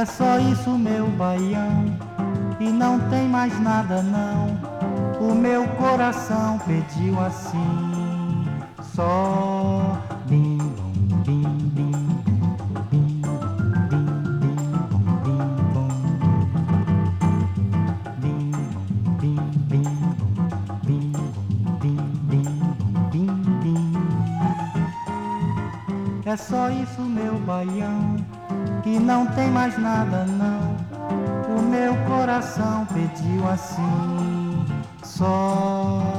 É só isso, meu baião, e não tem mais nada não. O meu coração pediu assim, só bim bom, bim bim bom, bim bom, bim bom, bim bim bom, bim bom, bim bim. É só isso, meu baião, e não tem mais nada não. O meu coração pediu assim, só